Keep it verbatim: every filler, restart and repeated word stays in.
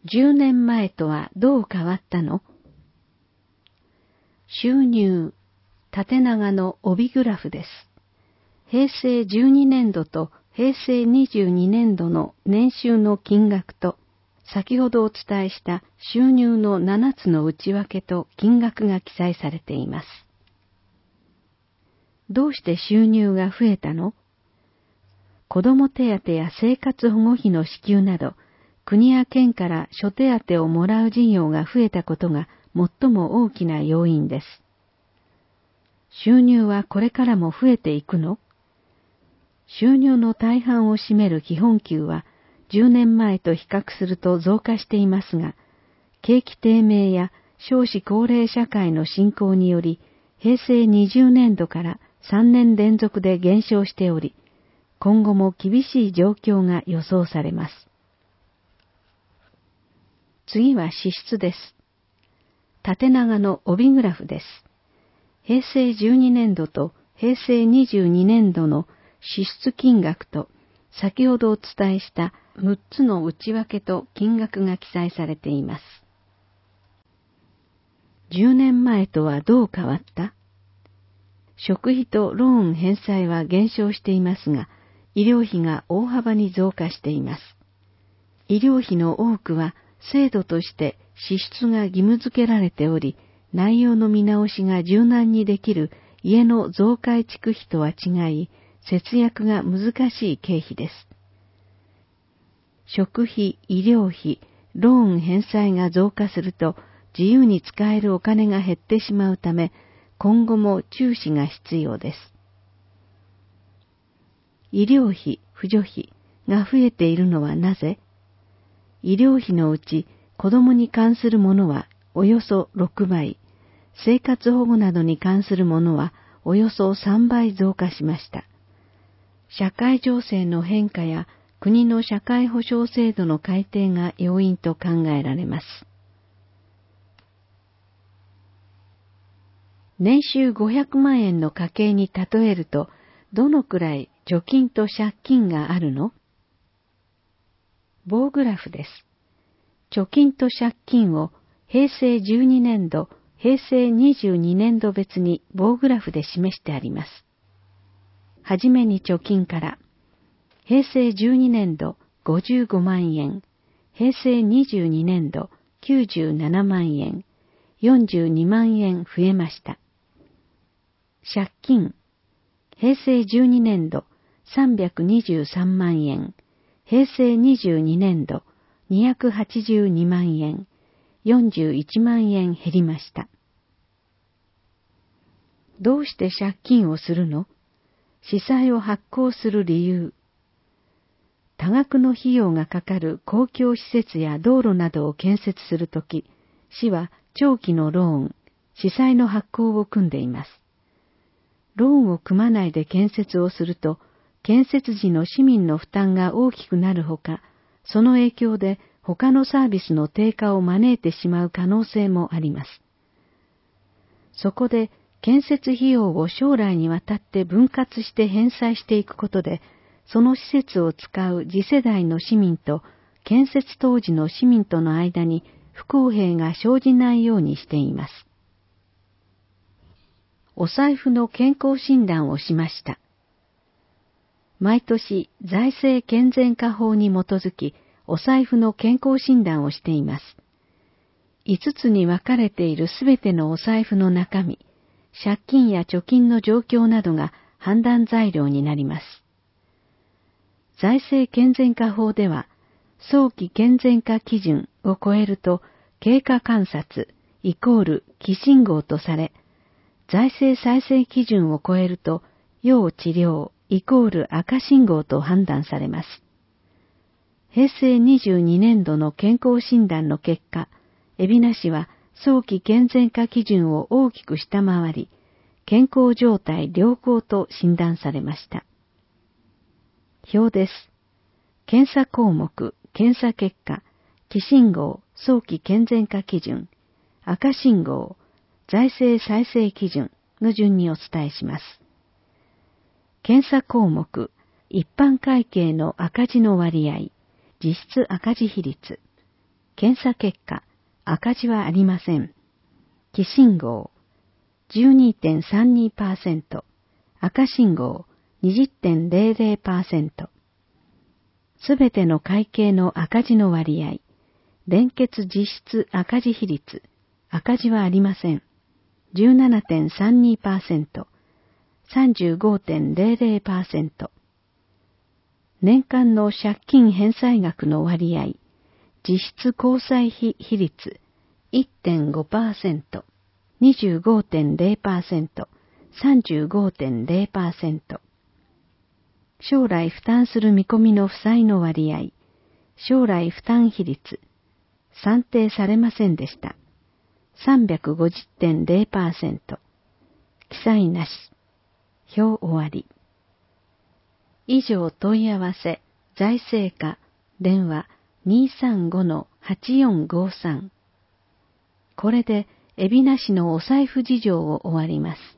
じゅうねんまえとはどう変わったの？収入、縦長の帯グラフです。平成じゅうにねんどと平成にじゅうにねんどの年収の金額と、先ほどお伝えした収入のななつの内訳と金額が記載されています。どうして収入が増えたの？子ども手当や生活保護費の支給など、国や県から諸手当をもらう事業が増えたことが最も大きな要因です。収入はこれからも増えていくの？収入の大半を占める基本給はじゅうねんまえと比較すると増加していますが、景気低迷や少子高齢社会の進行により、平成にじゅうねんどからさんねん連続で減少しており、今後も厳しい状況が予想されます。次は支出です。縦長の帯グラフです。平成じゅうにねんどと平成にじゅうにねんどの支出金額と、先ほどお伝えしたむっつの内訳と金額が記載されています。じゅうねんまえとはどう変わった？食費とローン返済は減少していますが、医療費が大幅に増加しています。医療費の多くは制度として支出が義務付けられており、内容の見直しが柔軟にできる家の増改築費とは違い、節約が難しい経費です。食費、医療費、ローン返済が増加すると自由に使えるお金が減ってしまうため、今後も注視が必要です。医療費、扶助費が増えているのはなぜ？医療費のうち子どもに関するものはおよそろくばい、生活保護などに関するものはおよそさんばい増加しました。社会情勢の変化や国の社会保障制度の改定が要因と考えられます。年収ごひゃくまんえんの家計に例えると、どのくらい貯金と借金があるの？棒グラフです。貯金と借金を平成じゅうにねんど、平成にじゅうにねんど別に棒グラフで示してあります。はじめに貯金から、平成じゅうにねんどごじゅうごまんえん、平成にじゅうにねんどきゅうじゅうななまんえん、よんじゅうにまんえん増えました。借金、平成じゅうにねんどさんびゃくにじゅうさんまんえん、平成にじゅうにねんどにひゃくはちじゅうにまんえん、よんじゅういちまんえん減りました。どうして借金をするの？市債を発行する理由。多額の費用がかかる公共施設や道路などを建設するとき、市は長期のローン、市債の発行を組んでいます。ローンを組まないで建設をすると、建設時の市民の負担が大きくなるほか、その影響で他のサービスの低下を招いてしまう可能性もあります。そこで、建設費用を将来にわたって分割して返済していくことで、その施設を使う次世代の市民と建設当時の市民との間に不公平が生じないようにしています。お財布の健康診断をしました。毎年財政健全化法に基づきお財布の健康診断をしています。いつつに分かれているすべてのお財布の中身、借金や貯金の状況などが判断材料になります。財政健全化法では、早期健全化基準を超えると、経過観察イコール期信号とされ、財政再生基準を超えると、要治療イコール赤信号と判断されます。平成にじゅうにねんどの健康診断の結果、海老名市は早期健全化基準を大きく下回り、健康状態良好と診断されました。表です。検査項目、検査結果、期信号、早期健全化基準、赤信号、財政再生基準の順にお伝えします。検査項目、一般会計の赤字の割合、実質赤字比率。 検査結果、赤字はありません。黄信号、じゅうにてんさんにパーセント、赤信号、にじゅってんゼロゼロパーセント。すべての会計の赤字の割合、連結実質赤字比率、赤字はありません。じゅうななてんさんにパーセント、さんじゅうごてんゼロゼロパーセント。年間の借金返済額の割合、実質交際費比率 いってんごパーセント、にじゅうごてんゼロパーセント、さんじゅうごてんゼロパーセント。将来負担する見込みの負債の割合、将来負担比率、算定されませんでした。さんびゃくごじゅってんゼロパーセント。記載なし。表終わり。以上問い合わせ、財政課、電話 にーさんごのはちよんごさん。これで、海老名市のお財布事情を終わります。